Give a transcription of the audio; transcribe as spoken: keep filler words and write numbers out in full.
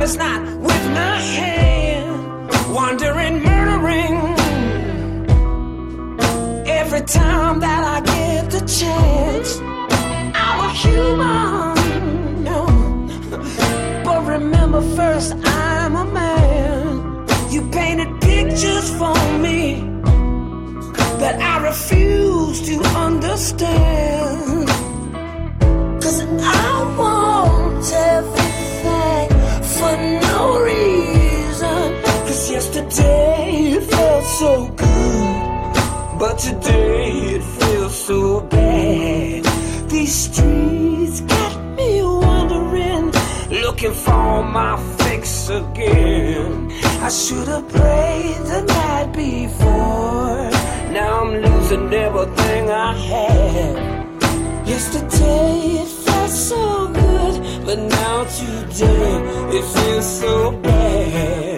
last night with my hand, wandering, murdering. Every time that I get the chance, I'm a human, no. But remember first, I'm a man. You painted pictures for me that I refuse to understand. Cause I want everything for no reason. Cause yesterday it felt so good, but today it feels so bad. These streets got me wandering, looking for my fix again. I should have prayed the night before. Now I'm losing everything I had. Yesterday it felt so good, but now today it feels so bad.